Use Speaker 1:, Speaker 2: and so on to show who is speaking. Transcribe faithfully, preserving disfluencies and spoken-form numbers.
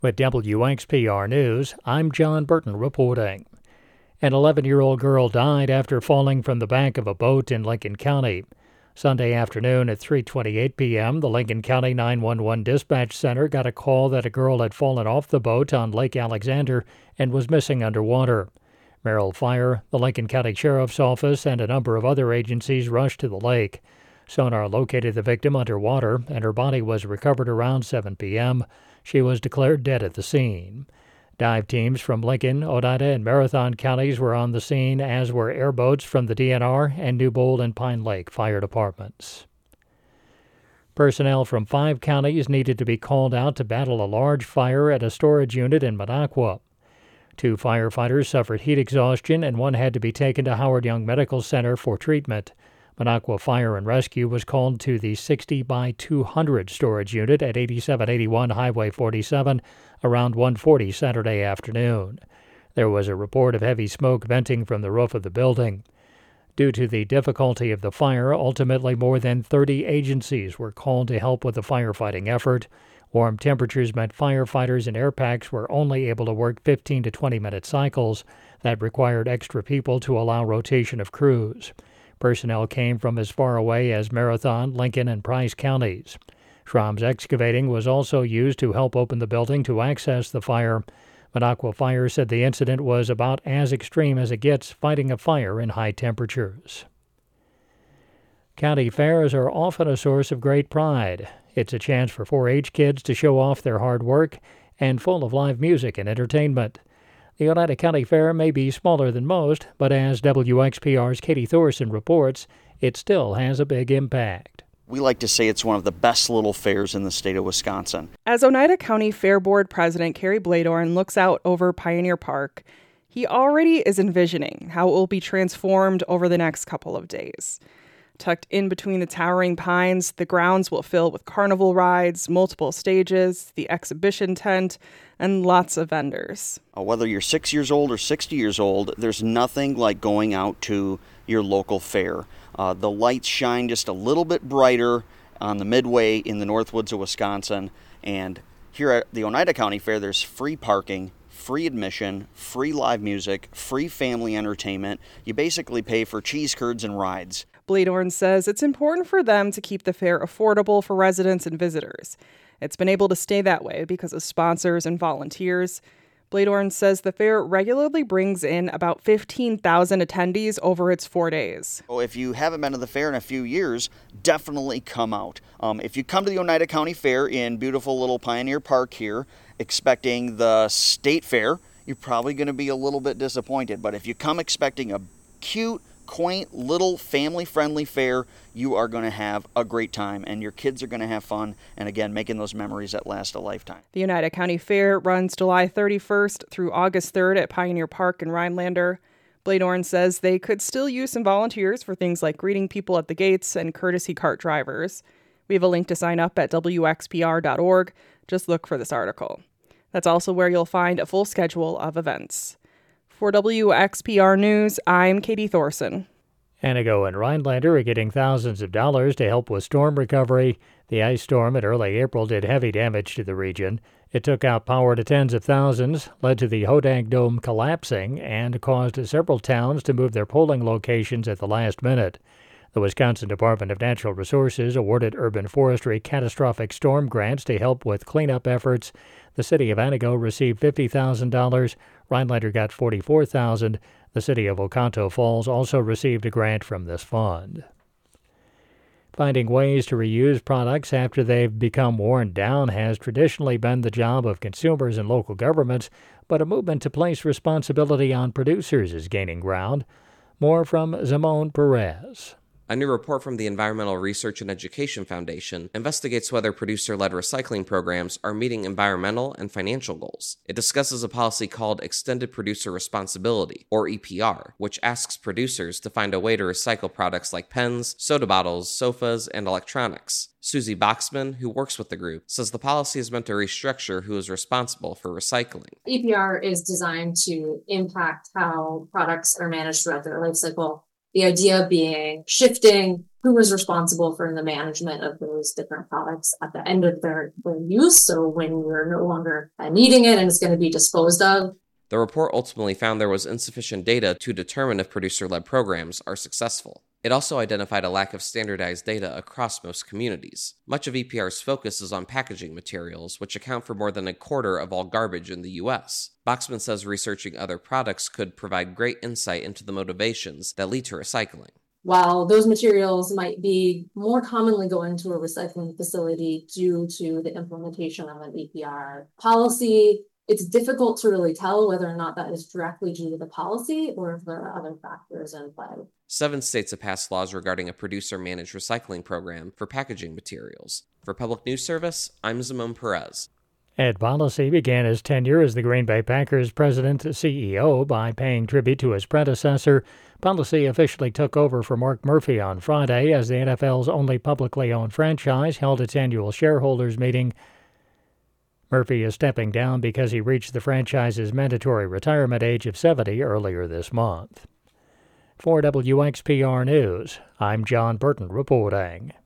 Speaker 1: With W X P R News, I'm John Burton reporting. An eleven-year-old girl died after falling from the back of a boat in Lincoln County. Sunday afternoon at three twenty-eight p.m., the Lincoln County nine one one Dispatch Center got a call that a girl had fallen off the boat on Lake Alexander and was missing underwater. Merrill Fire, the Lincoln County Sheriff's Office, and a number of other agencies rushed to the lake. Sonar located the victim underwater, and her body was recovered around seven p.m. She was declared dead at the scene. Dive teams from Lincoln, Oneida, and Marathon counties were on the scene, as were airboats from the D N R and Newbold and Pine Lake fire departments. Personnel from five counties needed to be called out to battle a large fire at a storage unit in Minocqua. Two firefighters suffered heat exhaustion, and one had to be taken to Howard Young Medical Center for treatment. Minocqua Fire and Rescue was called to the sixty by two hundred storage unit at eighty-seven eighty-one Highway forty-seven around one forty Saturday afternoon. There was a report of heavy smoke venting from the roof of the building. Due to the difficulty of the fire, ultimately more than thirty agencies were called to help with the firefighting effort. Warm temperatures meant firefighters and air packs were only able to work fifteen to twenty minute cycles. That required extra people to allow rotation of crews. Personnel came from as far away as Marathon, Lincoln, and Price counties. Schramm's Excavating was also used to help open the building to access the fire. Minocqua Fire said the incident was about as extreme as it gets fighting a fire in high temperatures. County fairs are often a source of great pride. It's a chance for four H kids to show off their hard work and full of live music and entertainment. The Oneida County Fair may be smaller than most, but as W X P R's Katie Thorson reports, it still has a big impact.
Speaker 2: We like to say it's one of the best little fairs in the state of Wisconsin.
Speaker 3: As Oneida County Fair Board President Carrie Bladorn looks out over Pioneer Park, he already is envisioning how it will be transformed over the next couple of days. Tucked in between the towering pines, the grounds will fill with carnival rides, multiple stages, the exhibition tent, and lots of vendors.
Speaker 2: Whether you're six years old or sixty years old, there's nothing like going out to your local fair. Uh, the lights shine just a little bit brighter on the Midway in the Northwoods of Wisconsin. And here at the Oneida County Fair, there's free parking, free admission, free live music, free family entertainment. You basically pay for cheese curds and rides.
Speaker 3: Bladorn says it's important for them to keep the fair affordable for residents and visitors. It's been able to stay that way because of sponsors and volunteers. Bladorn says the fair regularly brings in about fifteen thousand attendees over its four days.
Speaker 2: Oh, if you haven't been to the fair in a few years, definitely come out. Um, if you come to the Oneida County Fair in beautiful little Pioneer Park here, expecting the state fair, you're probably going to be a little bit disappointed. But if you come expecting a cute, quaint, little family-friendly fair, you are going to have a great time, and your kids are going to have fun, and again, making those memories that last a lifetime.
Speaker 3: The Oneida County Fair runs July thirty-first through August third at Pioneer Park in Rhinelander. Bladorn says they could still use some volunteers for things like greeting people at the gates and courtesy cart drivers. We have a link to sign up at W X P R dot org. Just look for this article. That's also where you'll find a full schedule of events. For W X P R News, I'm Katie Thorson.
Speaker 1: Anago and Rhinelander are getting thousands of dollars to help with storm recovery. The ice storm in early April did heavy damage to the region. It took out power to tens of thousands, led to the Hodag Dome collapsing, and caused several towns to move their polling locations at the last minute. The Wisconsin Department of Natural Resources awarded urban forestry catastrophic storm grants to help with cleanup efforts. The city of Anago received fifty thousand dollars. Rhinelander got forty-four thousand dollars. The city of Oconto Falls also received a grant from this fund. Finding ways to reuse products after they've become worn down has traditionally been the job of consumers and local governments, but a movement to place responsibility on producers is gaining ground. More from Zamone Perez.
Speaker 4: A new report from the Environmental Research and Education Foundation investigates whether producer-led recycling programs are meeting environmental and financial goals. It discusses a policy called Extended Producer Responsibility, or E P R, which asks producers to find a way to recycle products like pens, soda bottles, sofas, and electronics. Susie Boxman, who works with the group, says the policy is meant to restructure who is responsible for recycling.
Speaker 5: E P R is designed to impact how products are managed throughout their life cycle. The idea being shifting who is responsible for the management of those different products at the end of their, their use. So when you're no longer needing it and it's going to be disposed of.
Speaker 4: The report ultimately found there was insufficient data to determine if producer-led programs are successful. It also identified a lack of standardized data across most communities. Much of E P R's focus is on packaging materials, which account for more than a quarter of all garbage in the U S. Boxman says researching other products could provide great insight into the motivations that lead to recycling.
Speaker 5: While those materials might be more commonly going to a recycling facility due to the implementation of an E P R policy, it's difficult to really tell whether or not that is directly due to the policy or if there are other factors in play.
Speaker 4: Seven states have passed laws regarding a producer-managed recycling program for packaging materials. For Public News Service, I'm Zimon Perez.
Speaker 1: Ed Policy began his tenure as the Green Bay Packers president and C E O by paying tribute to his predecessor. Policy officially took over for Mark Murphy on Friday as the N F L's only publicly owned franchise held its annual shareholders meeting. Murphy is stepping down because he reached the franchise's mandatory retirement age of seventy earlier this month. For W X P R News, I'm John Burton reporting.